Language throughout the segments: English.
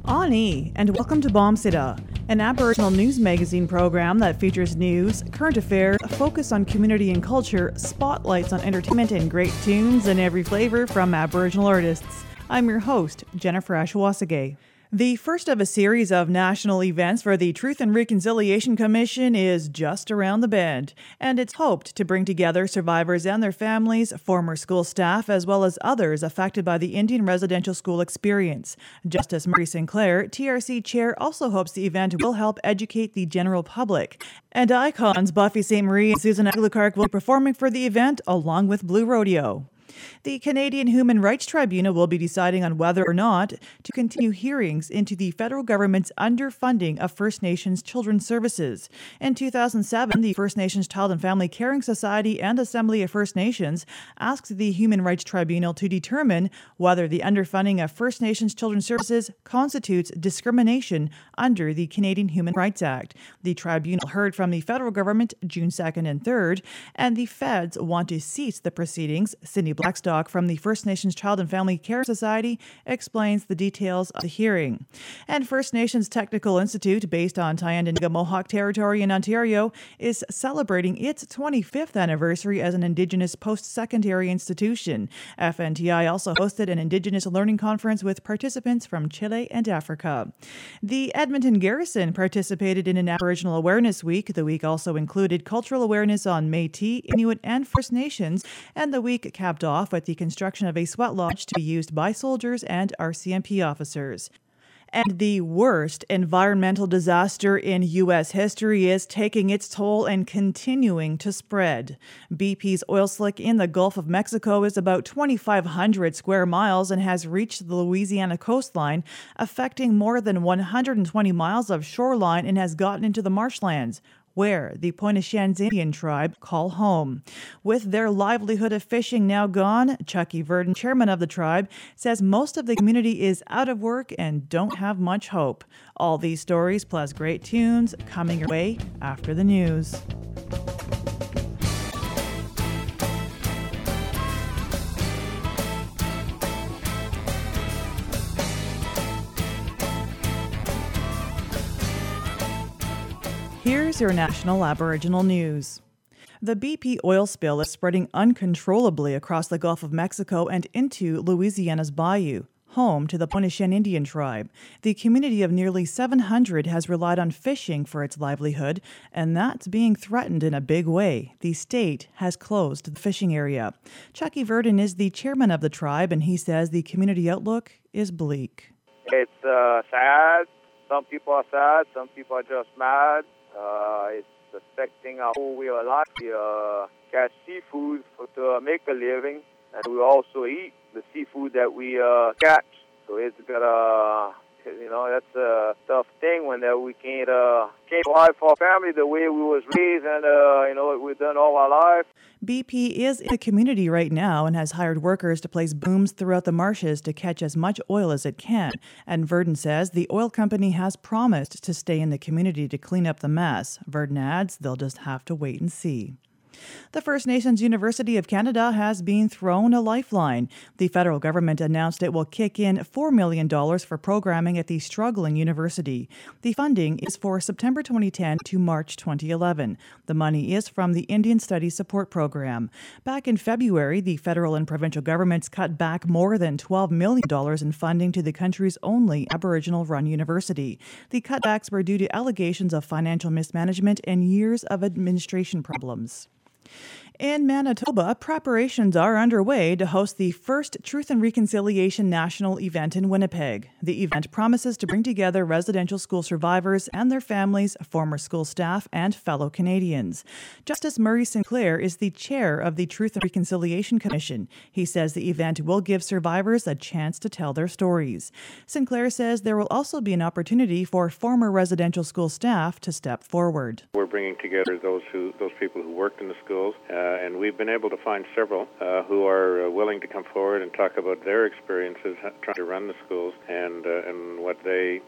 Ani, and welcome to Bombsida, an Aboriginal news magazine program that features news, current affairs, a focus on community and culture, spotlights on entertainment, and great tunes in every flavor from Aboriginal artists. I'm your host, Jennifer Ashwasage. The first of a series of national events for the Truth and Reconciliation Commission is just around the bend, and it's hoped to bring together survivors and their families, former school staff, as well as others affected by the Indian residential school experience. Justice Murray Sinclair, TRC chair, also hopes the event will help educate the general public. And icons Buffy St. Marie and Susan Aguilar will be performing for the event along with Blue Rodeo. The Canadian Human Rights Tribunal will be deciding on whether or not to continue hearings into the federal government's underfunding of First Nations children's services. In 2007, the First Nations Child and Family Caring Society and Assembly of First Nations asked the Human Rights Tribunal to determine whether the underfunding of First Nations children's services constitutes discrimination under the Canadian Human Rights Act. The tribunal heard from the federal government June 2nd and 3rd, and the feds want to cease the proceedings. Cindy Blackstock from the First Nations Child and Family Care Society explains the details of the hearing. And First Nations Technical Institute, based on Tyendinaga Mohawk Territory in Ontario, is celebrating its 25th anniversary as an Indigenous post-secondary institution. FNTI also hosted an Indigenous learning conference with participants from Chile and Africa. The Edmonton Garrison participated in an Aboriginal Awareness Week. The week also included cultural awareness on Métis, Inuit, and First Nations, and the week capped off with the construction of a sweat lodge to be used by soldiers and RCMP officers. And the worst environmental disaster in U.S. history is taking its toll and continuing to spread. BP's oil slick in the Gulf of Mexico is about 2,500 square miles and has reached the Louisiana coastline, affecting more than 120 miles of shoreline and has gotten into the marshlands, where the Pointe-aux-Chenes Indian tribe call home. With their livelihood of fishing now gone, Chucky Verdon, chairman of the tribe, says most of the community is out of work and don't have much hope. All these stories plus great tunes coming your way after the news. Here's your national Aboriginal news. The BP oil spill is spreading uncontrollably across the Gulf of Mexico and into Louisiana's bayou, home to the Pointe-aux-Chenes Indian tribe. The community of nearly 700 has relied on fishing for its livelihood, and that's being threatened in a big way. The state has closed the fishing area. Chucky Verdon is the chairman of the tribe, and he says the community outlook is bleak. It's sad. Some people are sad. Some people are just mad. It's affecting our whole way of life. We catch seafood to make a living, and we also eat the seafood that we catch. So it's got that's a tough thing when we can't provide for our family the way we was raised and we've done all our life. BP is in the community right now and has hired workers to place booms throughout the marshes to catch as much oil as it can. And Verdon says the oil company has promised to stay in the community to clean up the mess. Verdon adds they'll just have to wait and see. The First Nations University of Canada has been thrown a lifeline. The federal government announced it will kick in $4 million for programming at the struggling university. The funding is for September 2010 to March 2011. The money is from the Indian Studies Support Program. Back in February, the federal and provincial governments cut back more than $12 million in funding to the country's only Aboriginal-run university. The cutbacks were due to allegations of financial mismanagement and years of administration problems. In Manitoba, preparations are underway to host the first Truth and Reconciliation national event in Winnipeg. The event promises to bring together residential school survivors and their families, former school staff, and fellow Canadians. Justice Murray Sinclair is the chair of the Truth and Reconciliation Commission. He says the event will give survivors a chance to tell their stories. Sinclair says there will also be an opportunity for former residential school staff to step forward. We're bringing together those people who worked in the schools and we've been able to find several who are willing to come forward and talk about their experiences trying to run the schools and what they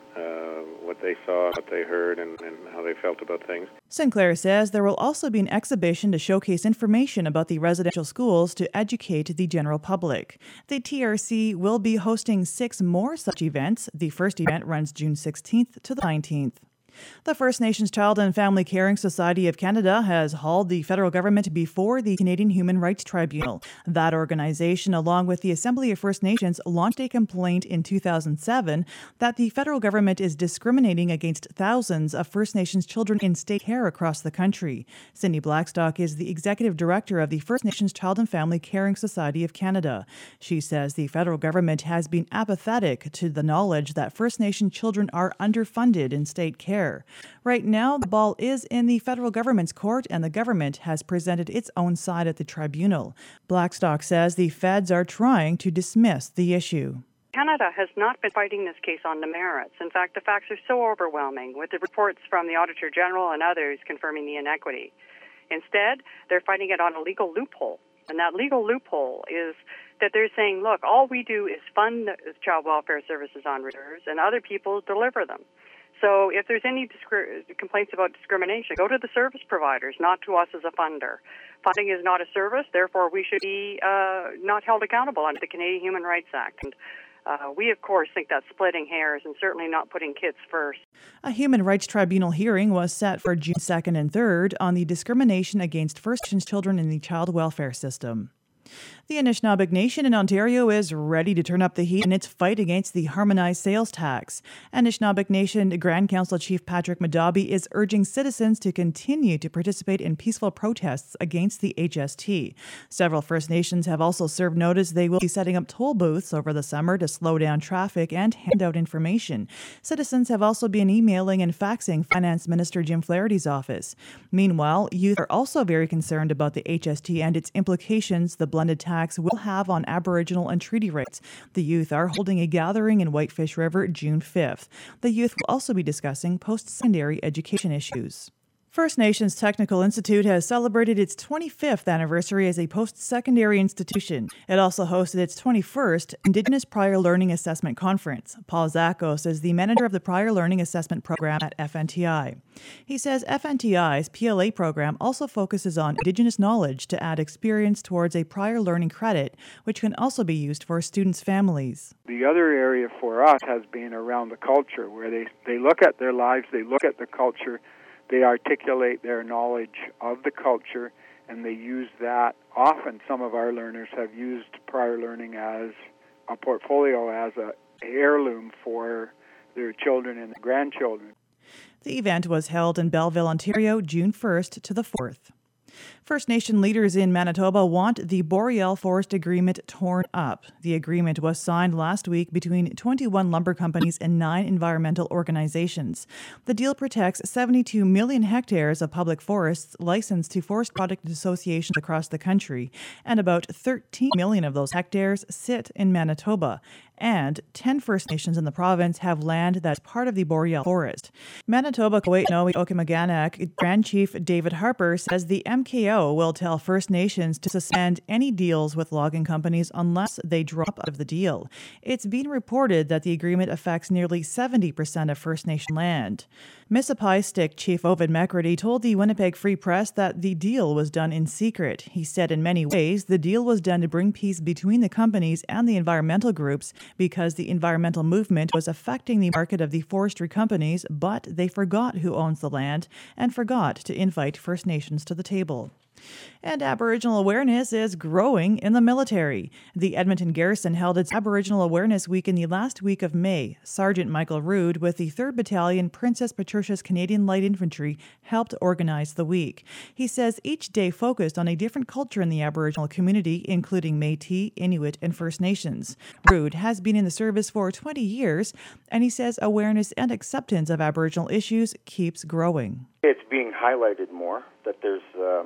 saw, what they heard, and how they felt about things. Sinclair says there will also be an exhibition to showcase information about the residential schools to educate the general public. The TRC will be hosting 6 more such events. The first event runs June 16th to the 19th. The First Nations Child and Family Caring Society of Canada has hauled the federal government before the Canadian Human Rights Tribunal. That organization, along with the Assembly of First Nations, launched a complaint in 2007 that the federal government is discriminating against thousands of First Nations children in state care across the country. Cindy Blackstock is the executive director of the First Nations Child and Family Caring Society of Canada. She says the federal government has been apathetic to the knowledge that First Nation children are underfunded in state care. Right now, the ball is in the federal government's court, and the government has presented its own side at the tribunal. Blackstock says the feds are trying to dismiss the issue. Canada has not been fighting this case on the merits. In fact, the facts are so overwhelming, with the reports from the Auditor General and others confirming the inequity. Instead, they're fighting it on a legal loophole. And that legal loophole is that they're saying, look, all we do is fund child welfare services on reserves, and other people deliver them. So if there's any complaints about discrimination, go to the service providers, not to us as a funder. Funding is not a service, therefore we should be not held accountable under the Canadian Human Rights Act. And we, of course, think that's splitting hairs and certainly not putting kids first. A Human Rights Tribunal hearing was set for June 2nd and 3rd on the discrimination against First Nations children in the child welfare system. The Anishinaabeg Nation in Ontario is ready to turn up the heat in its fight against the harmonized sales tax. Anishinaabeg Nation Grand Council Chief Patrick Madabi is urging citizens to continue to participate in peaceful protests against the HST. Several First Nations have also served notice they will be setting up toll booths over the summer to slow down traffic and hand out information. Citizens have also been emailing and faxing Finance Minister Jim Flaherty's office. Meanwhile, youth are also very concerned about the HST and its implications the blended tax will have on Aboriginal and treaty rights. The youth are holding a gathering in Whitefish River June 5th. The youth will also be discussing post-secondary education issues. First Nations Technical Institute has celebrated its 25th anniversary as a post-secondary institution. It also hosted its 21st Indigenous Prior Learning Assessment Conference. Paul Zakos is the manager of the Prior Learning Assessment Program at FNTI. He says FNTI's PLA program also focuses on Indigenous knowledge to add experience towards a prior learning credit, which can also be used for students' families. The other area for us has been around the culture, where they look at their lives, they look at the culture, they articulate their knowledge of the culture, and they use that. Often some of our learners have used prior learning as a portfolio, as an heirloom for their children and grandchildren. The event was held in Belleville, Ontario, June 1st to the 4th. First Nation leaders in Manitoba want the Boreal Forest Agreement torn up. The agreement was signed last week between 21 lumber companies and 9 environmental organizations. The deal protects 72 million hectares of public forests licensed to forest product associations across the country, and about 13 million of those hectares sit in Manitoba. And 10 First Nations in the province have land that's part of the Boreal Forest. Manitoba Kwetnoe Okimaganak Grand Chief David Harper says the MKO will tell First Nations to suspend any deals with logging companies unless they drop out of the deal. It's been reported that the agreement affects nearly 70% of First Nation land. Mississippi Stick Chief Ovid McCready told the Winnipeg Free Press that the deal was done in secret. He said in many ways the deal was done to bring peace between the companies and the environmental groups because the environmental movement was affecting the market of the forestry companies, but they forgot who owns the land and forgot to invite First Nations to the table. And Aboriginal awareness is growing in the military. The Edmonton Garrison held its Aboriginal Awareness Week in the last week of May. Sergeant Michael Rood with the 3rd Battalion Princess Patricia's Canadian Light Infantry helped organize the week. He says each day focused on a different culture in the Aboriginal community, including Métis, Inuit, and First Nations. Rood has been in the service for 20 years, and he says awareness and acceptance of Aboriginal issues keeps growing. It's being highlighted more, that there's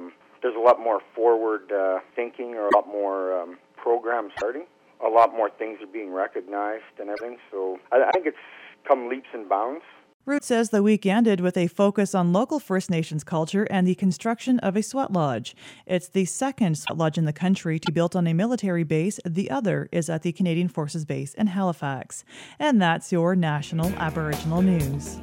a lot more forward thinking, or a lot more programs starting. A lot more things are being recognized and everything. So I think it's come leaps and bounds. Root says the week ended with a focus on local First Nations culture and the construction of a sweat lodge. It's the second sweat lodge in the country to be built on a military base. The other is at the Canadian Forces Base in Halifax. And that's your National Aboriginal News.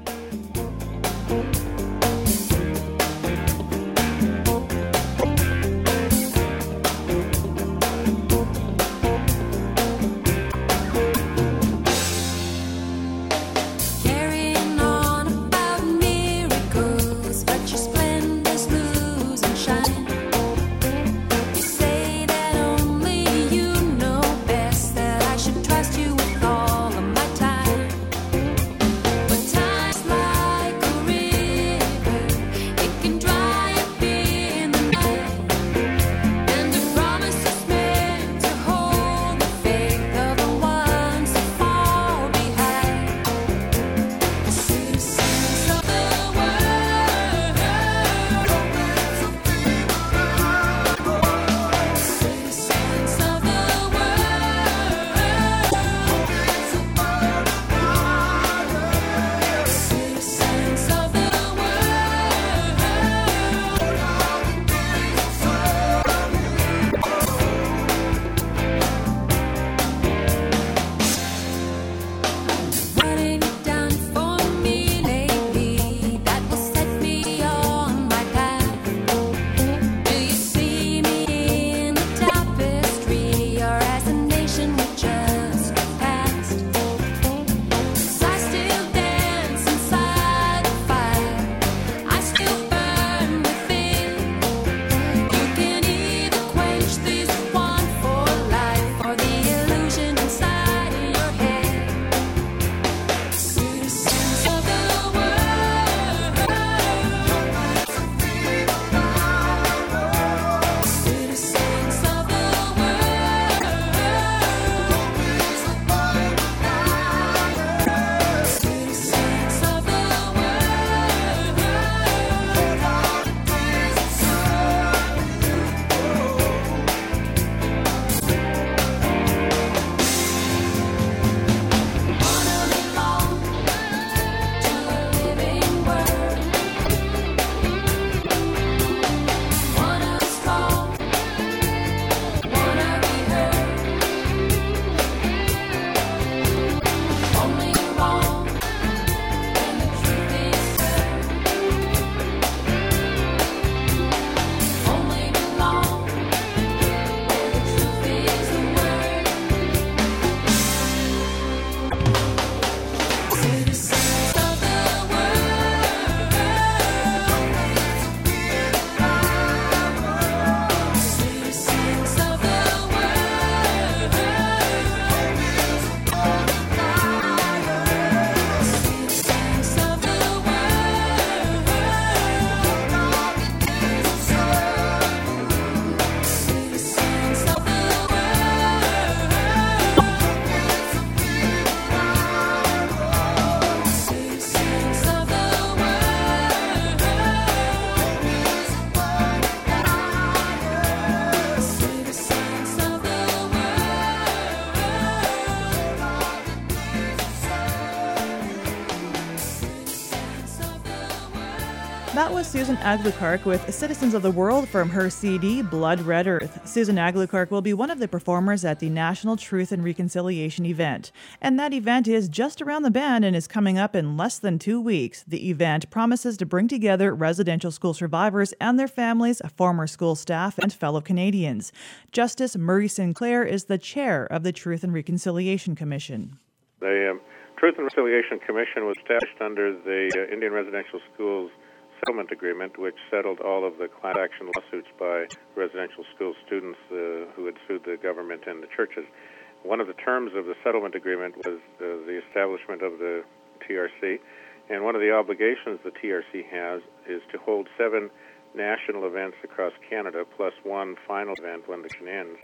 That was Susan Aglukark with Citizens of the World from her CD, Blood Red Earth. Susan Aglukark will be one of the performers at the National Truth and Reconciliation event. And that event is just around the bend and is coming up in less than 2 weeks. The event promises to bring together residential school survivors and their families, former school staff, and fellow Canadians. Justice Murray Sinclair is the chair of the Truth and Reconciliation Commission. The Truth and Reconciliation Commission was established under the Indian Residential Schools Settlement Agreement, which settled all of the class action lawsuits by residential school students who had sued the government and the churches. One of the terms of the settlement agreement was the establishment of the TRC, and one of the obligations the TRC has is to hold 7 national events across Canada, plus one final event when the election ends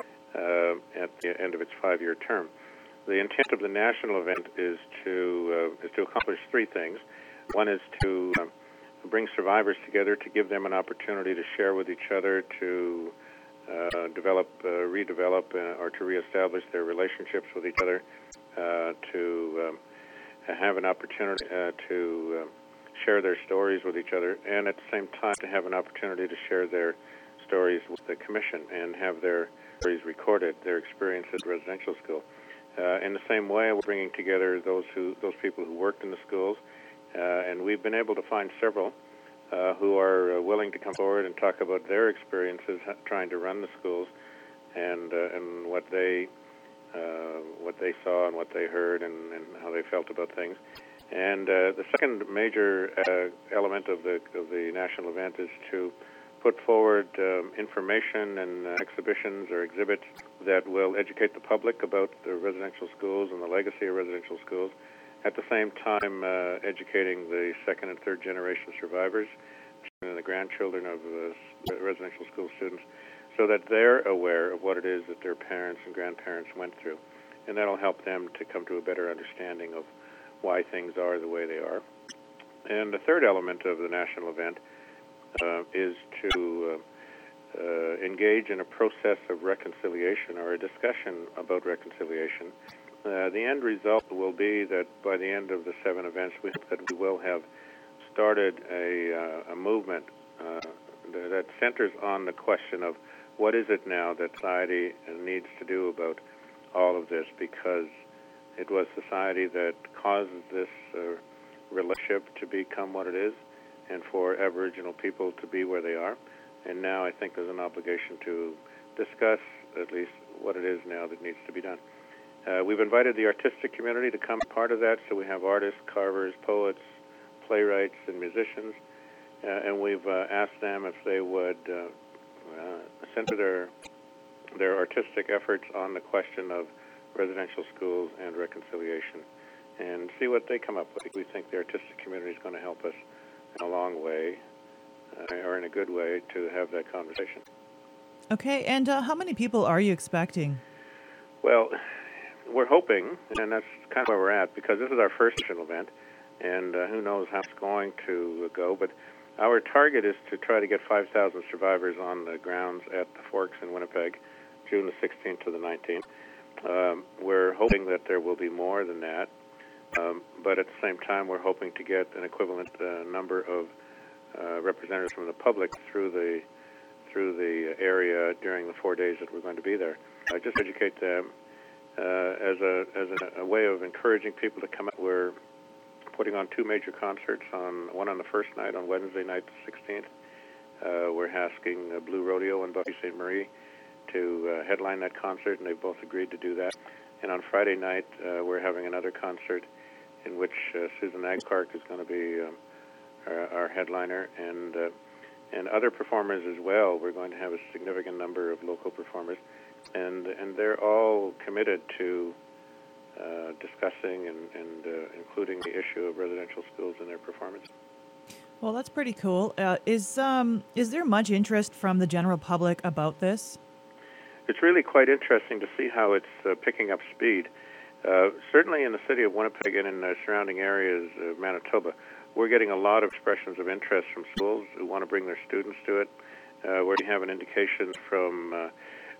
at the end of its 5-year term. The intent of the national event is to accomplish 3 things. One is to bring survivors together, to give them an opportunity to share with each other, to develop, redevelop, or to reestablish their relationships with each other, to have an opportunity to share their stories with each other, and at the same time to have an opportunity to share their stories with the commission and have their stories recorded, their experience at residential school. In the same way, we're bringing together those people who worked in the schools, and we've been able to find several who are willing to come forward and talk about their experiences trying to run the schools and what they saw and what they heard and how they felt about things. And the second major element of the national event is to put forward information and exhibitions or exhibits that will educate the public about the residential schools and the legacy of residential schools, at the same time educating the second and third generation survivors and the grandchildren of residential school students so that they're aware of what it is that their parents and grandparents went through. And that'll help them to come to a better understanding of why things are the way they are. And the third element of the national event is to engage in a process of reconciliation or a discussion about reconciliation. The end result will be that by the end of the 7 events, we hope that we will have started a movement that centers on the question of what is it now that society needs to do about all of this, because it was society that caused this relationship to become what it is and for Aboriginal people to be where they are. And now I think there's an obligation to discuss at least what it is now that needs to be done. We've invited the artistic community to come part of that, so we have artists, carvers, poets, playwrights, and musicians, and we've asked them if they would center their artistic efforts on the question of residential schools and reconciliation and see what they come up with. We think the artistic community is going to help us in a long way, or in a good way, to have that conversation. Okay, and how many people are you expecting? Well, we're hoping, and that's kind of where we're at, because this is our first event, and who knows how it's going to go, but our target is to try to get 5,000 survivors on the grounds at the Forks in Winnipeg, June the 16th to the 19th. We're hoping that there will be more than that, but at the same time, we're hoping to get an equivalent number of representatives from the public through the area during the 4 days that we're going to be there. Just educate them as a way of encouraging people to come out. We're putting on 2 major concerts, one on the first night, on Wednesday night, the 16th. We're asking Blue Rodeo and Buffy St. Marie to headline that concert, and they've both agreed to do that. And on Friday night, we're having another concert in which Susan Agpark is going to be our headliner, and other performers as well. We're going to have a significant number of local performers, and they're all committed to discussing and including the issue of residential schools in their performance. Well, that's pretty cool. Is there much interest from the general public about this? It's really quite interesting to see how it's picking up speed. Certainly in the city of Winnipeg and in the surrounding areas of Manitoba, we're getting a lot of expressions of interest from schools who want to bring their students to it. We have an indication from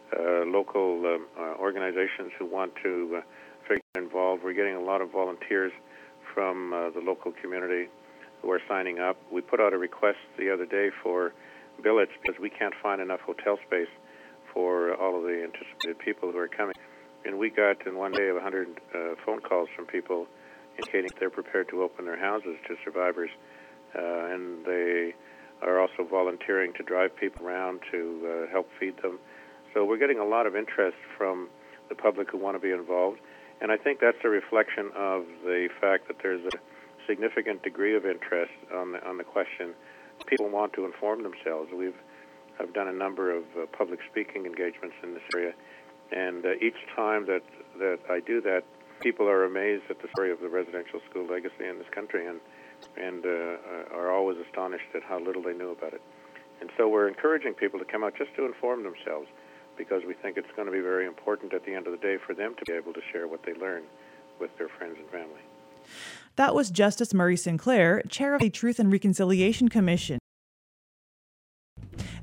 local organizations who want to get involved. We're getting a lot of volunteers from the local community who are signing up. We put out a request the other day for billets because we can't find enough hotel space for all of the anticipated people who are coming. And we got in one day 100 phone calls from people indicating they're prepared to open their houses to survivors. And they are also volunteering to drive people around to help feed them. So we're getting a lot of interest from the public who want to be involved. And I think that's a reflection of the fact that there's a significant degree of interest on the question. People want to inform themselves. I've done a number of public speaking engagements in this area, and each time that I do that, people are amazed at the story of the residential school legacy in this country, and are always astonished at how little they knew about it. And so we're encouraging people to come out just to inform themselves, because we think it's going to be very important at the end of the day for them to be able to share what they learn with their friends and family. That was Justice Murray Sinclair, chair of the Truth and Reconciliation Commission.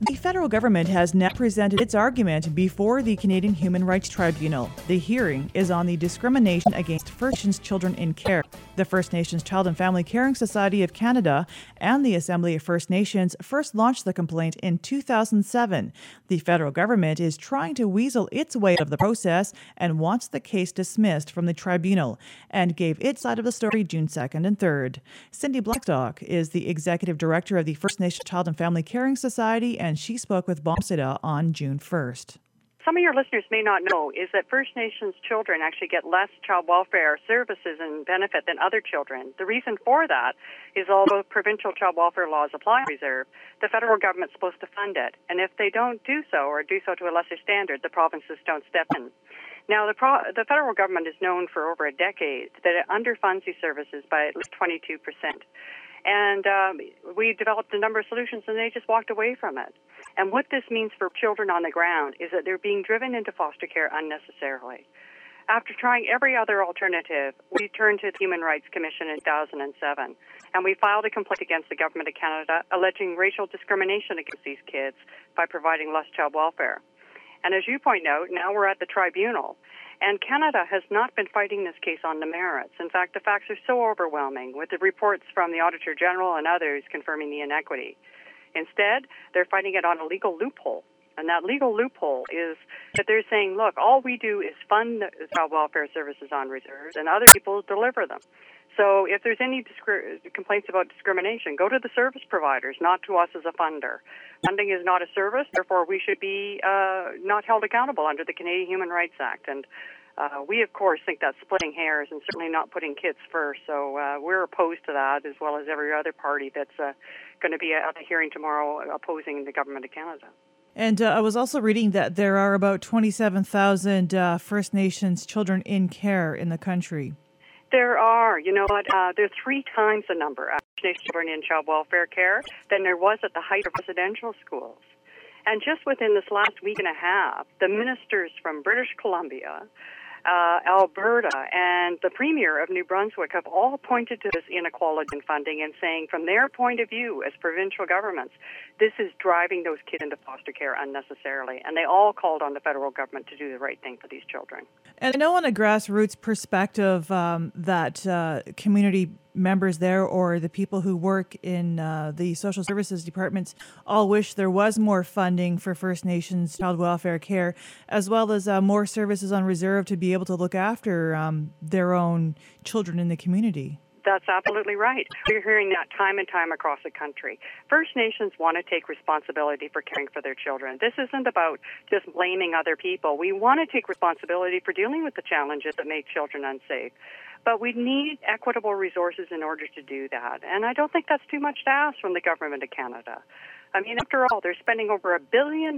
The federal government has now presented its argument before the Canadian Human Rights Tribunal. The hearing is on the discrimination against First Nations children in care. The First Nations Child and Family Caring Society of Canada and the Assembly of First Nations first launched the complaint in 2007. The federal government is trying to weasel its way out of the process and wants the case dismissed from the tribunal and gave its side of the story June 2nd and 3rd. Cindy Blackstock is the executive director of the First Nations Child and Family Caring Society, and she spoke with Bombsida on June 1st. Some of your listeners may not know is that First Nations children actually get less child welfare services and benefit than other children. The reason for that is although provincial child welfare laws apply on reserve, the federal government's supposed to fund it. And if they don't do so or do so to a lesser standard, the provinces don't step in. Now, the federal government is known for over a decade that it underfunds these services by at least 22%. And we developed a number of solutions, and they just walked away from it. And what this means for children on the ground is that they're being driven into foster care unnecessarily. After trying every other alternative, we turned to the Human Rights Commission in 2007, and we filed a complaint against the Government of Canada alleging racial discrimination against these kids by providing less child welfare. And as you point out, now we're at the tribunal. And Canada has not been fighting this case on the merits. In fact, the facts are so overwhelming, with the reports from the Auditor General and others confirming the inequity. Instead, they're fighting it on a legal loophole. And that legal loophole is that they're saying, look, all we do is fund child welfare services on reserves, and other people deliver them. So if there's any complaints about discrimination, go to the service providers, not to us as a funder. Funding is not a service, therefore we should be not held accountable under the Canadian Human Rights Act. And we, of course, think that's splitting hairs and certainly not putting kids first. So we're opposed to that, as well as every other party that's going to be at the hearing tomorrow opposing the Government of Canada. And I was also reading that there are about 27,000 First Nations children in care in the country. There are. You know what? There's 3 times the number of First Nations children in child welfare care than there was at the height of residential schools. And just within this last week and a half, the ministers from British Columbia, Alberta, and the Premier of New Brunswick have all pointed to this inequality in funding and saying, from their point of view as provincial governments, this is driving those kids into foster care unnecessarily. And they all called on the federal government to do the right thing for these children. And I know on a grassroots perspective that community members there or the people who work in the social services departments all wish there was more funding for First Nations child welfare care, as well as more services on reserve to be able to look after their own children in the community. That's absolutely right. We're hearing that time and time across the country. First Nations want to take responsibility for caring for their children. This isn't about just blaming other people. We want to take responsibility for dealing with the challenges that make children unsafe. But we need equitable resources in order to do that. And I don't think that's too much to ask from the Government of Canada. I mean, after all, they're spending over $1 billion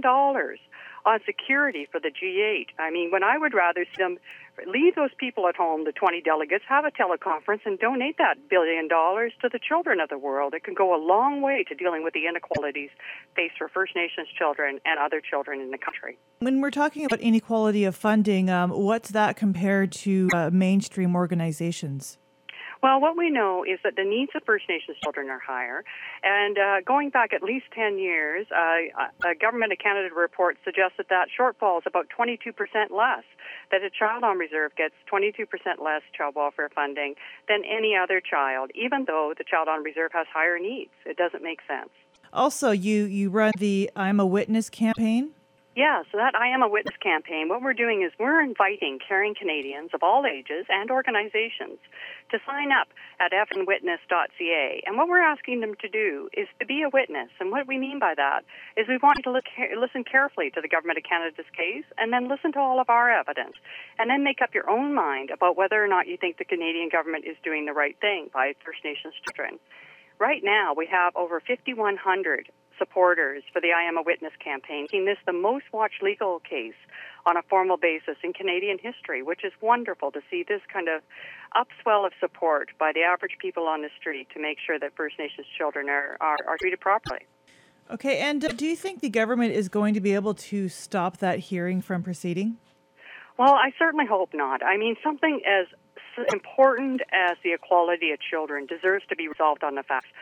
on security for the G8. I mean, when I would rather see them leave those people at home, the 20 delegates, have a teleconference and donate that $1 billion to the children of the world. It can go a long way to dealing with the inequalities faced for First Nations children and other children in the country. When we're talking about inequality of funding, what's that compared to mainstream organizations? Well, what we know is that the needs of First Nations children are higher. And going back at least 10 years, a Government of Canada report suggested that shortfall is about 22% less, that a child on reserve gets 22% less child welfare funding than any other child, even though the child on reserve has higher needs. It doesn't make sense. Also, you run the I'm a Witness campaign? Yeah, so that I Am a Witness campaign, what we're doing is we're inviting caring Canadians of all ages and organizations to sign up at fnwitness.ca. And what we're asking them to do is to be a witness. And what we mean by that is we want you to listen carefully to the Government of Canada's case and then listen to all of our evidence and then make up your own mind about whether or not you think the Canadian government is doing the right thing by First Nations children. Right now, we have over 5,100 supporters for the I Am a Witness campaign, making this the most watched legal case on a formal basis in Canadian history, which is wonderful to see this kind of upswell of support by the average people on the street to make sure that First Nations children are treated properly. Okay, and do you think the government is going to be able to stop that hearing from proceeding? Well, I certainly hope not. I mean, something as important as the equality of children deserves to be resolved on the facts.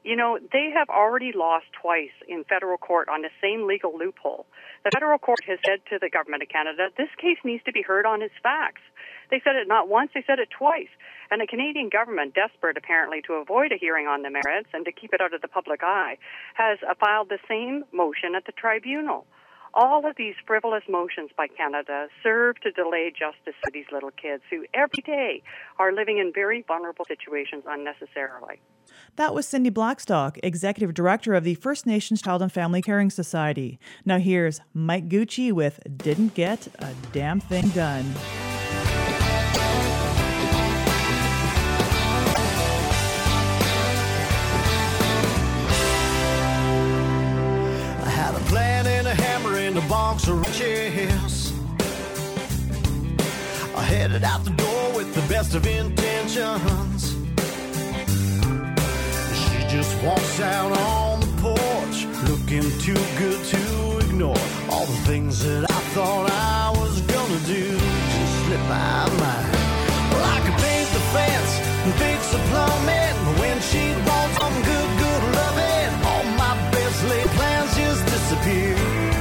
You know, they have already lost twice in federal court on the same legal loophole. The federal court has said to the Government of Canada, this case needs to be heard on its facts. They said it not once, they said it twice. And the Canadian government, desperate apparently to avoid a hearing on the merits and to keep it out of the public eye, has filed the same motion at the tribunal. All of these frivolous motions by Canada serve to delay justice for these little kids who every day are living in very vulnerable situations unnecessarily. That was Cindy Blackstock, Executive Director of the First Nations Child and Family Caring Society. Now here's Mike Gucci with Didn't Get a Damn Thing Done. I had a plan and a hammer and a box of riches. I headed out the door with the best of intentions. Just walks out on the porch, looking too good to ignore. All the things that I thought I was gonna do just slipped my mind. Well, I could paint the fence and fix the plumbing, but when she wants some good loving, all my best laid plans just disappear.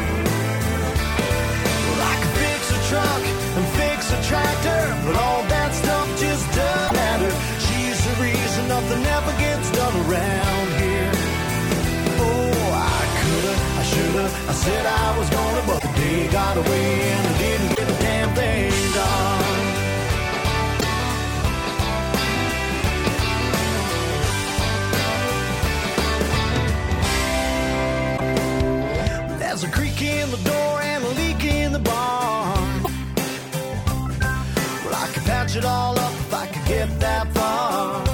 Well, I could fix a truck and fix a tractor, but all that stuff just doesn't matter. She's the reason nothing ever gets done around here. Oh, I coulda, I shoulda, I said I was gonna, but the day got away and I didn't get a damn thing done. There's a creak in the door and a leak in the barn. Well, I could patch it all up if I could get that far.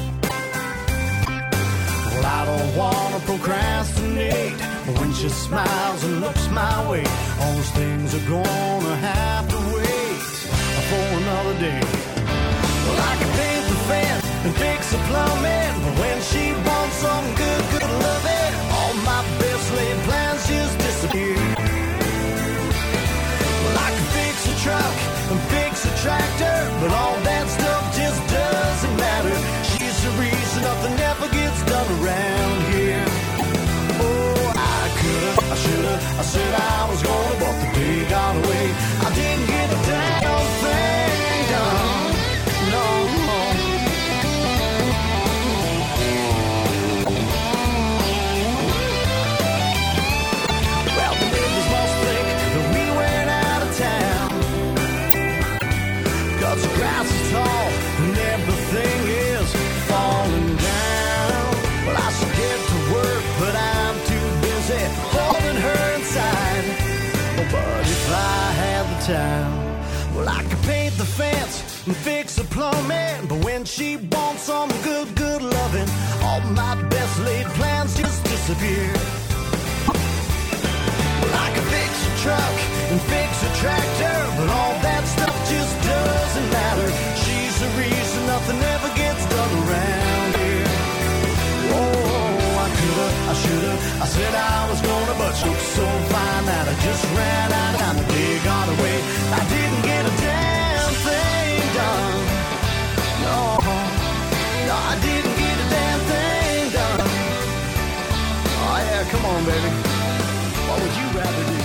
Well, I don't want to procrastinate, but when she smiles and looks my way, all those things are gonna have to wait for another day. Well, I can paint the fence and fix the plumbing, but when she wants some good loving, all my best laid plans just disappear. Well, I can fix a truck and fix a tractor, but all that stuff just doesn't matter. She's the reason nothing ever gets done around here. Oh, I coulda, I shoulda, I said I was gonna, but the day got away. I didn't get a damn thing done. No. Well, the neighbors must think that we went out of town, 'cause the grass is tall and everything is falling down. Well, I should get to work, but I'm too busy holding her inside. But if I had the time, well, I could paint the fence and fix the plumbing, but when she wants some good loving, all my best laid plans just disappear. Well, I could fix a truck and fix a tractor, but all that stuff just doesn't matter. She's the reason nothing ever gets done around here. Oh, I coulda, I shoulda, I said I was gonna, but she looked so fine that I just ran out and the day got away. I didn't get a damn thing done. No, I didn't get a damn thing done. Oh yeah, come on, baby. What would you rather do?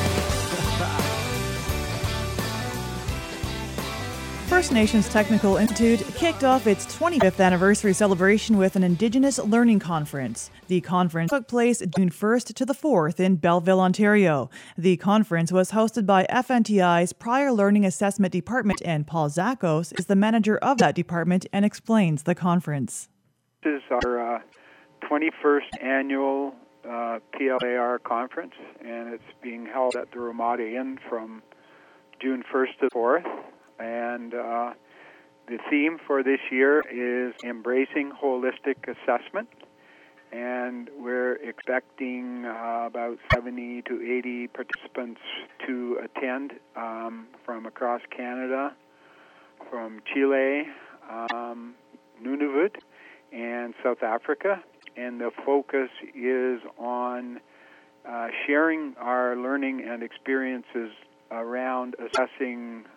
First Nations Technical Institute kicked off its 25th anniversary celebration with an Indigenous Learning Conference. The conference took place June 1st to the 4th in Belleville, Ontario. The conference was hosted by FNTI's Prior Learning Assessment Department, and Paul Zakos is the manager of that department and explains the conference. This is our 21st annual PLAR conference, and it's being held at the Ramada Inn from June 1st to 4th. And the theme for this year is Embracing Holistic Assessment, and we're expecting about 70 to 80 participants to attend from across Canada, from Chile, Nunavut, and South Africa. And the focus is on sharing our learning and experiences around assessing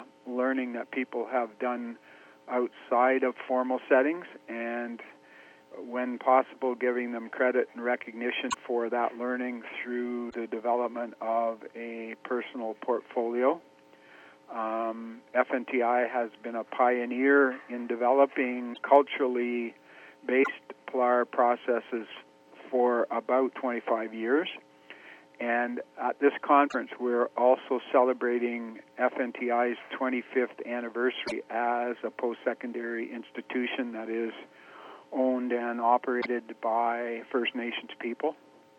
learning that people have done outside of formal settings, and when possible, giving them credit and recognition for that learning through the development of a personal portfolio. FNTI has been a pioneer in developing culturally based PLAR processes for about 25 years. And at this conference, we're also celebrating FNTI's 25th anniversary as a post-secondary institution that is owned and operated by First Nations people.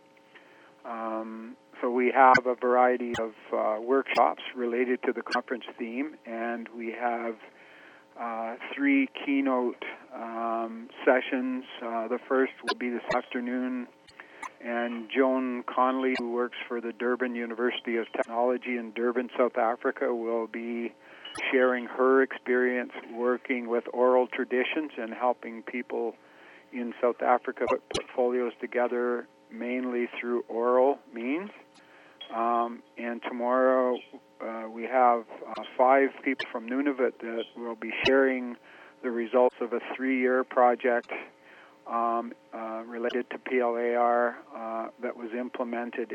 So we have a variety of workshops related to the conference theme, and we have 3 keynote sessions. The first will be this afternoon, and Joan Conley, who works for the Durban University of Technology in Durban, South Africa, will be sharing her experience working with oral traditions and helping people in South Africa put portfolios together mainly through oral means. And tomorrow we have 5 people from Nunavut that will be sharing the results of a 3-year project related to PLAR that was implemented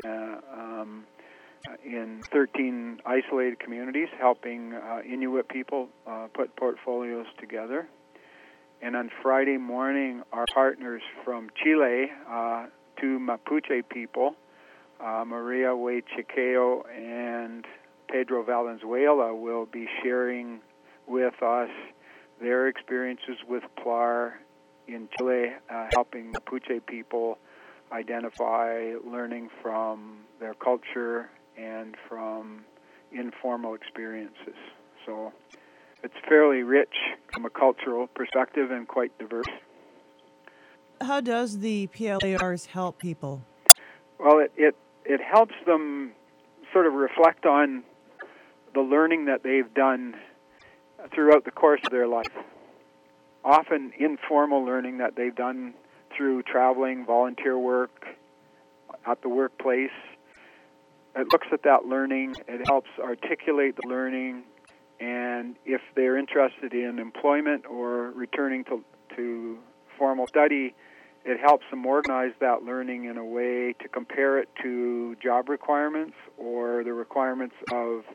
in 13 isolated communities, helping Inuit people put portfolios together. And on Friday morning, our partners from Chile, 2 Mapuche people, Maria Huaychiqueo and Pedro Valenzuela, will be sharing with us their experiences with PLAR in Chile, helping Mapuche people identify learning from their culture and from informal experiences. So it's fairly rich from a cultural perspective and quite diverse. How does the PLARs help people? Well, it helps them sort of reflect on the learning that they've done throughout the course of their life. Often informal learning that they've done through traveling, volunteer work, at the workplace. It looks at that learning, it helps articulate the learning, and if they're interested in employment or returning to formal study, it helps them organize that learning in a way to compare it to job requirements or the requirements of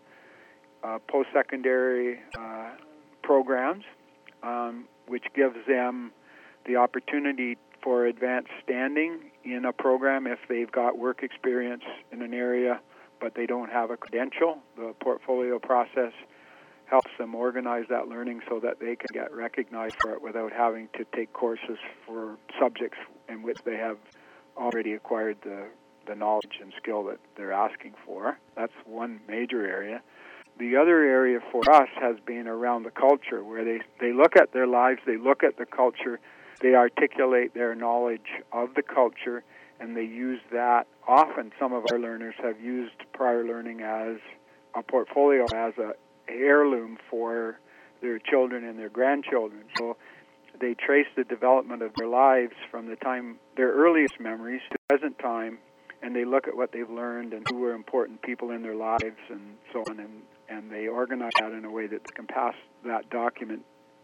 post-secondary programs, which gives them the opportunity for advanced standing in a program if they've got work experience in an area but they don't have a credential. The portfolio process helps them organize that learning so that they can get recognized for it without having to take courses for subjects in which they have already acquired the knowledge and skill that they're asking for. That's one major area. The other area for us has been around the culture, where they look at their lives, they look at the culture, they articulate their knowledge of the culture, and they use that. Often some of our learners have used prior learning as a portfolio, as a heirloom for their children and their grandchildren. So they trace the development of their lives from the time, their earliest memories to the present time, and they look at what they've learned and who were important people in their lives and so on, and they organize that in a way that they can pass that document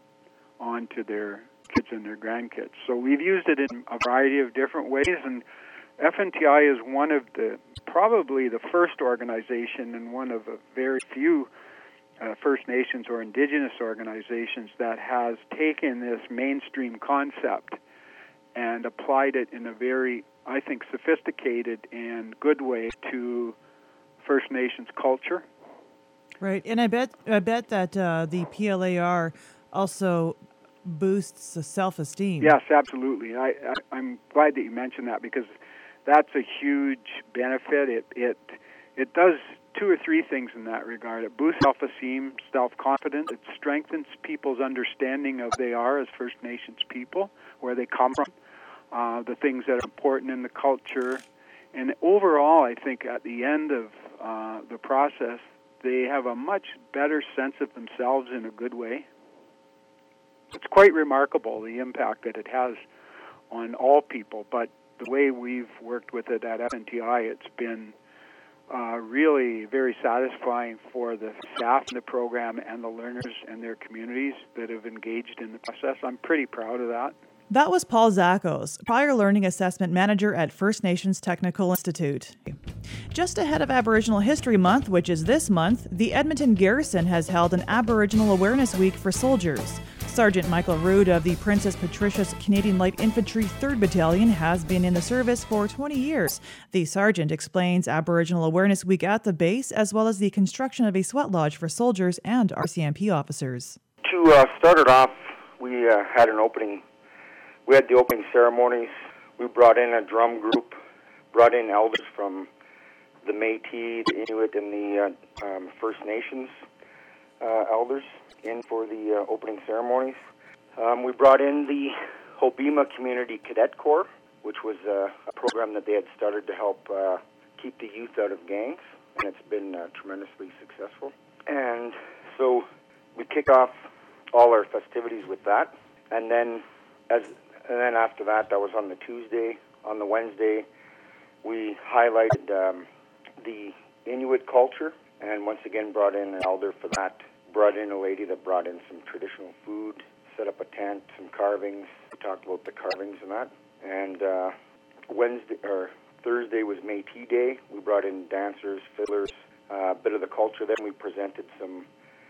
on to their kids and their grandkids. So we've used it in a variety of different ways, and FNTI is one of probably the first organization and one of a very few First Nations or Indigenous organizations that has taken this mainstream concept and applied it in a very, I think, sophisticated and good way to First Nations culture. Right, and I bet that the PLAR also boosts the self-esteem. Yes, absolutely. I'm glad that you mentioned that, because that's a huge benefit. It does 2 or 3 things in that regard. It boosts self-esteem, self-confidence. It strengthens people's understanding of who they are as First Nations people, where they come from, the things that are important in the culture. And overall, I think at the end of the process, they have a much better sense of themselves in a good way. It's quite remarkable, the impact that it has on all people. But the way we've worked with it at FNTI, it's been really very satisfying for the staff in the program and the learners and their communities that have engaged in the process. I'm pretty proud of that. That was Paul Zakos, Prior Learning Assessment Manager at First Nations Technical Institute. Just ahead of Aboriginal History Month, which is this month, the Edmonton Garrison has held an Aboriginal Awareness Week for soldiers. Sergeant Michael Rood of the Princess Patricia's Canadian Light Infantry 3rd Battalion has been in the service for 20 years. The sergeant explains Aboriginal Awareness Week at the base, as well as the construction of a sweat lodge for soldiers and RCMP officers. To start it off, we had an opening. We had the opening ceremonies. We brought in a drum group, brought in elders from the Métis, the Inuit, and the First Nations elders in for the opening ceremonies. We brought in the Hobbema Community Cadet Corps, which was a program that they had started to help keep the youth out of gangs, and it's been tremendously successful. And so we kick off all our festivities with that, and then after that was on the Tuesday. On the Wednesday, we highlighted the Inuit culture, and once again brought in an elder for that. Brought in a lady that brought in some traditional food, set up a tent, some carvings. We talked about the carvings and that. And Thursday was Métis Day. We brought in dancers, fiddlers, a bit of the culture. Then we presented some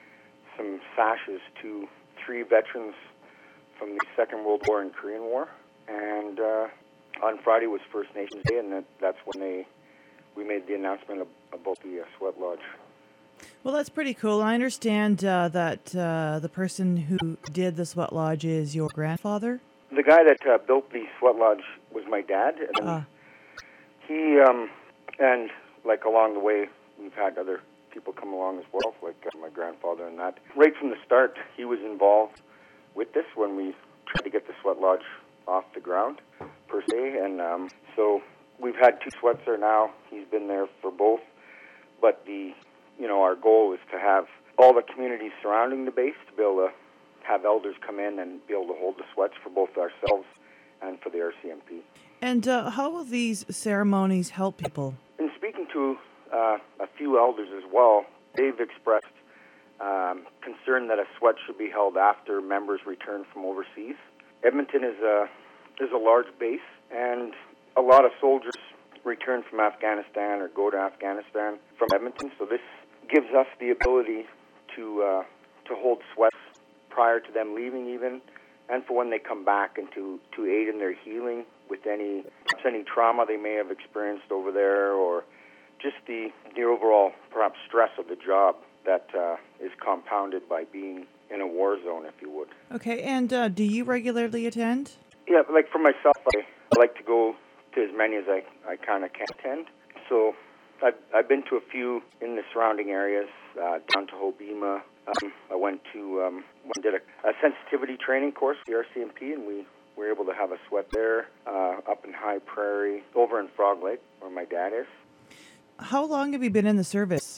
sashes to 3 veterans from the Second World War and Korean War. And on Friday was First Nations Day, and that's when we made the announcement about the sweat lodge. Well, that's pretty cool. I understand that the person who did the sweat lodge is your grandfather? The guy that built the sweat lodge was my dad. And he, and like along the way, we've had other people come along as well, like my grandfather and that. Right from the start, he was involved with this when we tried to get the sweat lodge off the ground, per se. And so we've had 2 sweats there now. He's been there for both. But our goal is to have all the communities surrounding the base to be able to have elders come in and be able to hold the sweats for both ourselves and for the RCMP. And how will these ceremonies help people? In speaking to a few elders as well, they've expressed concern that a sweat should be held after members return from overseas. Edmonton is a large base, and a lot of soldiers return from Afghanistan or go to Afghanistan from Edmonton, so this gives us the ability to hold sweats prior to them leaving even, and for when they come back, and to aid in their healing with any trauma they may have experienced over there, or just the overall perhaps stress of the job that is compounded by being in a war zone, if you would. Okay, and do you regularly attend? Yeah, like for myself, I like to go to as many as I kind of can attend. So I've been to a few in the surrounding areas, down to Hobbema. I went to did a sensitivity training course with the RCMP, and we were able to have a sweat there, up in High Prairie, over in Frog Lake, where my dad is. How long have you been in the service?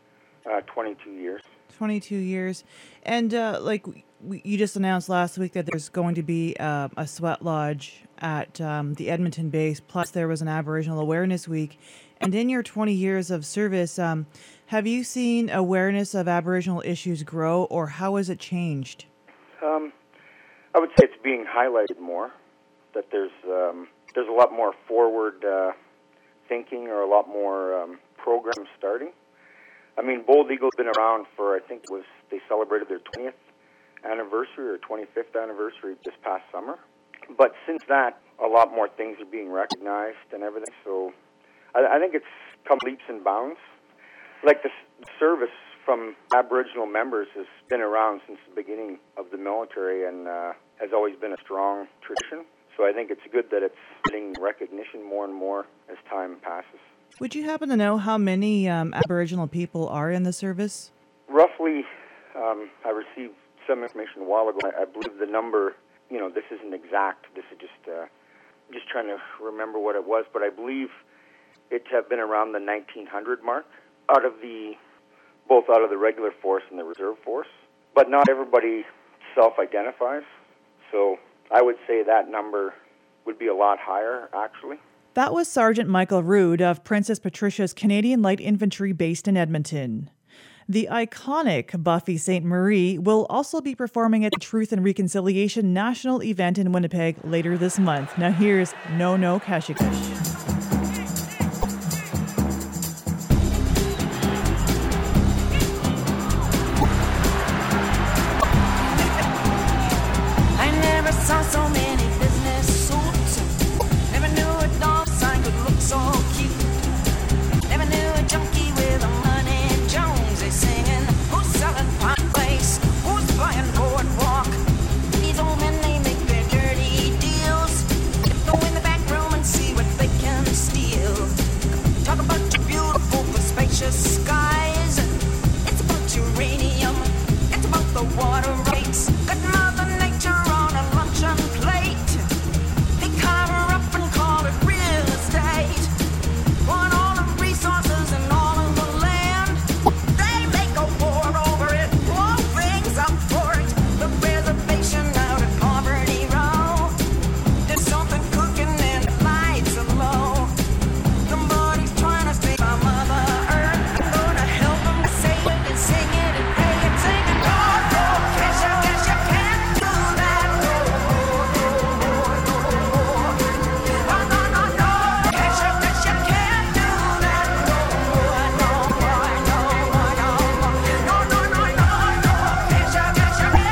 22 years. 22 years. And you just announced last week that there's going to be a sweat lodge at the Edmonton base, plus there was an Aboriginal Awareness Week. And in your 20 years of service, have you seen awareness of Aboriginal issues grow, or how has it changed? I would say it's being highlighted more, that there's a lot more forward thinking, or a lot more programs starting. I mean, Bold Eagle's been around for, I think they celebrated their 20th anniversary or 25th anniversary this past summer. But since that, a lot more things are being recognized and everything. So I think it's come leaps and bounds. Like the service from Aboriginal members has been around since the beginning of the military, and has always been a strong tradition. So I think it's good that it's getting recognition more and more as time passes. Would you happen to know how many Aboriginal people are in the service? Roughly, I received some information a while ago. I believe the number, this isn't exact. This is just trying to remember what it was, but I believe it have been around the 1900 mark both out of the regular force and the reserve force. But not everybody self-identifies, so I would say that number would be a lot higher, actually. That was Sergeant Michael Rood of Princess Patricia's Canadian Light Infantry based in Edmonton. The iconic Buffy Sainte-Marie will also be performing at the Truth and Reconciliation National event in Winnipeg later this month. Now here's No No Kashikash. Saw so many business suits. Never knew a dog sign could look so cute. Never knew a junkie with a money Jones. They singing, who's selling pie place? Who's buying boardwalk? These old men, they make their dirty deals. Go in the back room and see what they can steal. Talk about your beautiful, spacious skies. It's about uranium. It's about the water rights. Good Mother Nature on a luncheon plate. They carve her up and call it real estate. Want all the resources and all of the land. They make a war over it, blow things up for it. The reservation out at Poverty Row. There's something cooking and the lights are low. Somebody's trying to save our Mother Earth. I'm gonna help them say it and sing it and pay it, sing it. Guess you can't do that. No. Guess you can't do that. No. Guess you can't do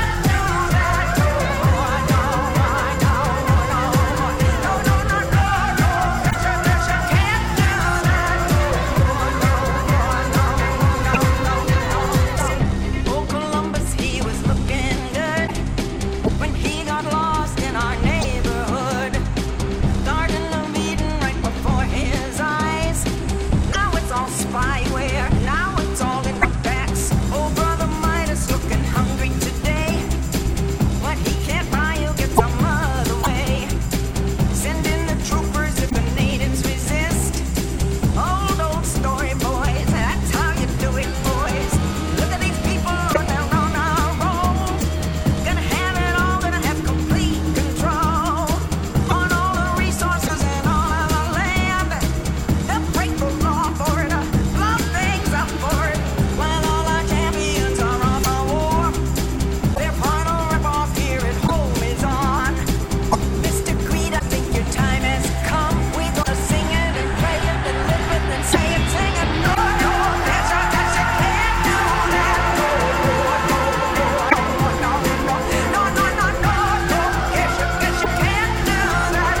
that. Oh, Columbus, he was looking good when he got lost in our neighborhood. Garden of Eden right before his eyes. Now it's all spyware, now it's all in the backs. Oh, Brother Midas looking hungry today. What he can't buy, he'll get some other way. Send in the troopers if the natives resist. Old story, boys, that's how you do it, boys. Look at these people, they're on our roll. Gonna have it all, gonna have complete control on all the resources and all of the land. They'll break the law for it, blow things up for it. While all our champions are on the war, their final rip-off here at home is on. Mr. Creed, I think your time has come. We gonna sing it and pray it and live it and say it, sing it. No, guess you can't do that. No. Guess you can't do that.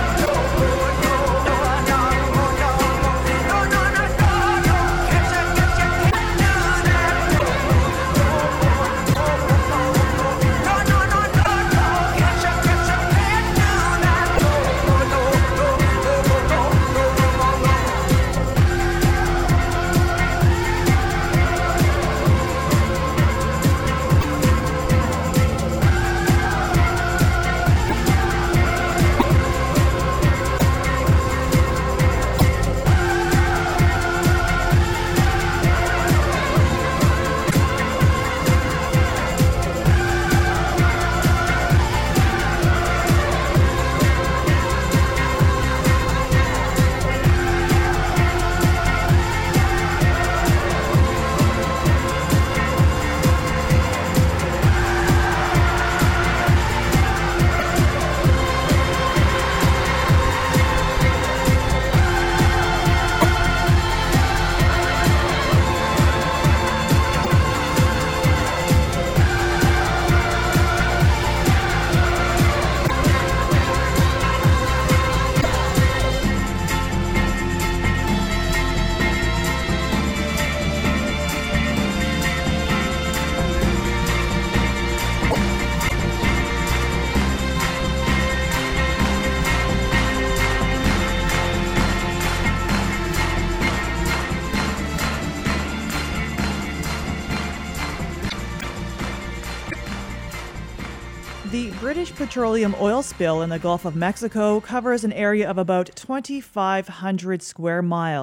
The British petroleum oil spill in the Gulf of Mexico covers an area of about 2,500 square miles.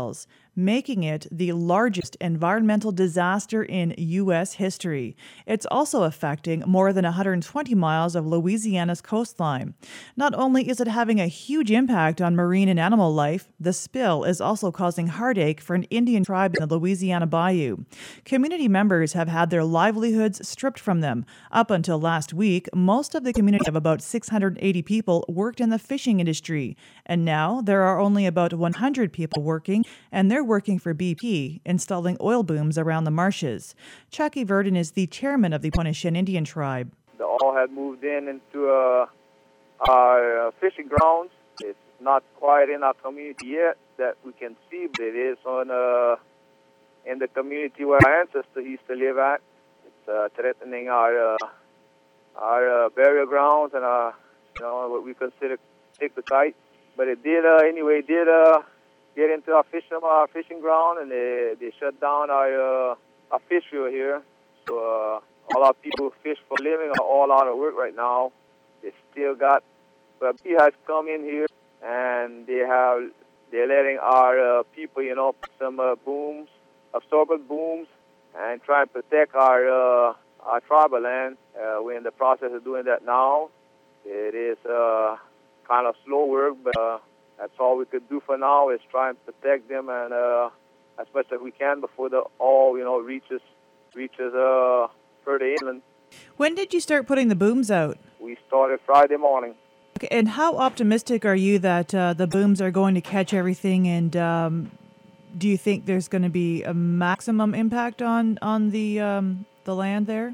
making it the largest environmental disaster in U.S. history. It's also affecting more than 120 miles of Louisiana's coastline. Not only is it having a huge impact on marine and animal life, the spill is also causing heartache for an Indian tribe in the Louisiana Bayou. Community members have had their livelihoods stripped from them. Up until last week, most of the community of about 680 people worked in the fishing industry, and now there are only about 100 people working, and they're working for BP, installing oil booms around the marshes. Chucky Verdon is the chairman of the Pointe-Noire Indian tribe. The oil had moved into our fishing grounds. It's not quite in our community yet that we can see, but it is in the community where our ancestors used to live at. It's threatening our burial grounds and what we consider sacred sites. But it did get into our fishing ground, and they shut down our fishery here. So all our people who fish for a living are all out of work right now. They still got, but he has come in here, and they're letting our people, put some booms, absorbent booms, and try and protect our tribal land. We're in the process of doing that now. It is kind of slow work, but that's all we could do for now is try and protect them and as much as we can before the oil, reaches further inland. When did you start putting the booms out? We started Friday morning. Okay, and how optimistic are you that the booms are going to catch everything, and do you think there's going to be a maximum impact on the land there?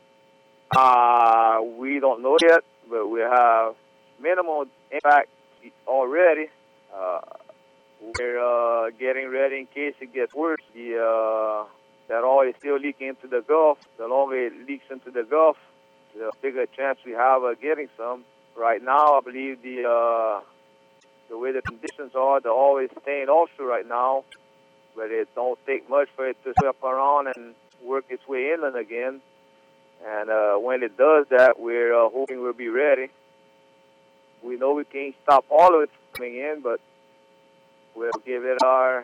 We don't know yet, but we have minimal impact already. We're getting ready in case it gets worse. That oil is still leaking into the Gulf. The longer it leaks into the Gulf, the bigger chance we have of getting some. Right now, I believe the way the conditions are, the oil is staying offshore right now, but it don't take much for it to swap around and work its way inland again. And when it does that, we're hoping we'll be ready. We know we can't stop all of it coming in, but we'll give it our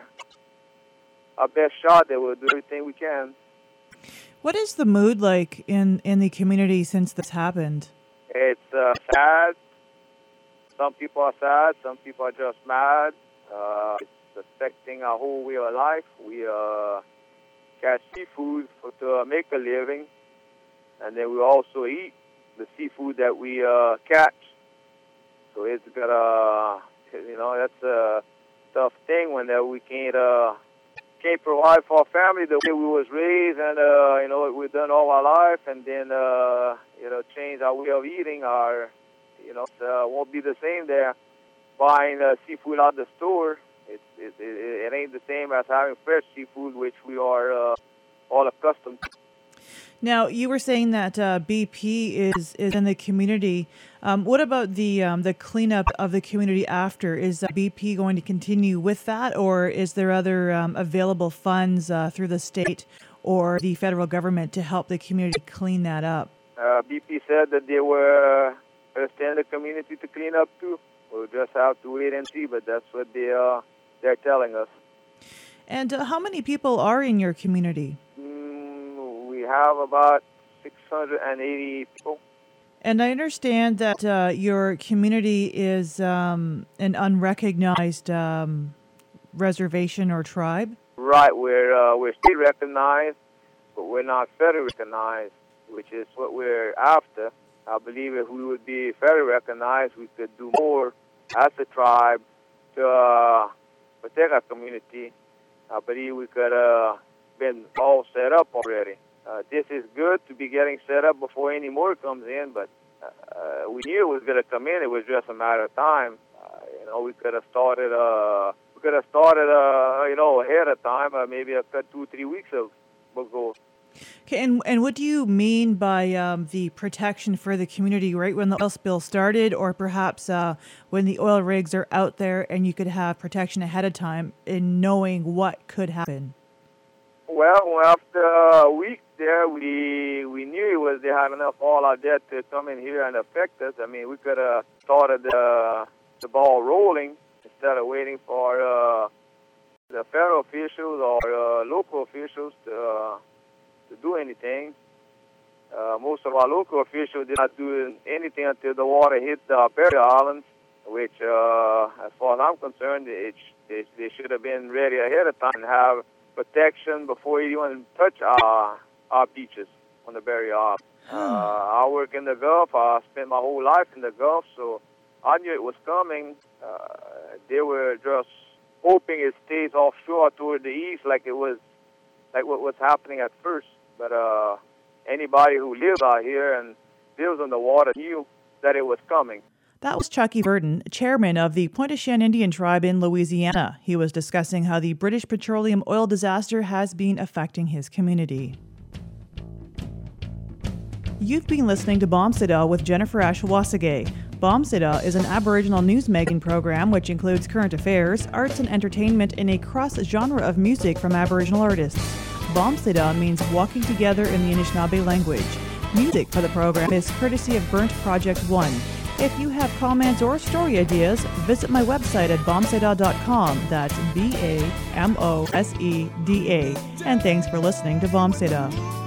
best shot. That we'll do everything we can. What is the mood like in the community since this happened? It's sad. Some people are sad. Some people are just mad. It's affecting our whole way of life. We catch seafood to make a living, and then we also eat the seafood that we catch. So it's got that's a tough thing when we can't provide for our family the way we was raised, and we've done all our life, and then change our way of eating. Won't be the same there. Buying seafood out the store, it ain't the same as having fresh seafood, which we are all accustomed to. Now, you were saying that BP is in the community. What about the cleanup of the community after? Is BP going to continue with that, or is there other available funds through the state or the federal government to help the community clean that up? BP said that they were sending the community to clean up too. We'll just have to wait and see, but that's what they're telling us. And how many people are in your community? We have about 680 people. And I understand that your community is an unrecognized reservation or tribe? Right, we're state recognized, but we're not federally recognized, which is what we're after. I believe if we would be federally recognized, we could do more as a tribe to protect our community. I believe we could have been all set up already. This is good to be getting set up before any more comes in, but we knew it was going to come in. It was just a matter of time. We could have started. Ahead of time, maybe a 2-3 weeks ago. Okay, and what do you mean by the protection for the community? Right when the oil spill started, or perhaps when the oil rigs are out there, and you could have protection ahead of time in knowing what could happen? Well, after a week there, we knew they had enough oil out there to come in here and affect us. I mean, we could have started the ball rolling instead of waiting for the federal officials or local officials to do anything. Most of our local officials did not do anything until the water hit the barrier islands, which, as far as I'm concerned, they should have been ready ahead of time and have protection before you even touch our beaches on the barrier island. I work in the Gulf. I spent my whole life in the Gulf, so I knew it was coming. They were just hoping it stays offshore toward the east, like what was happening at first. But anybody who lives out here and lives on the water knew that it was coming. That was Chucky Burton, chairman of the Pointe-au-Chien Indian tribe in Louisiana. He was discussing how the British petroleum oil disaster has been affecting his community. You've been listening to Bombsida with Jennifer Ashwasage. Bombsida is an Aboriginal news magazine program which includes current affairs, arts and entertainment in a cross-genre of music from Aboriginal artists. Bombsida means walking together in the Anishinaabe language. Music for the program is courtesy of Burnt Project One. If you have comments or story ideas, visit my website at bombsida.com. That's BAMOSEDA. And thanks for listening to Bombsida.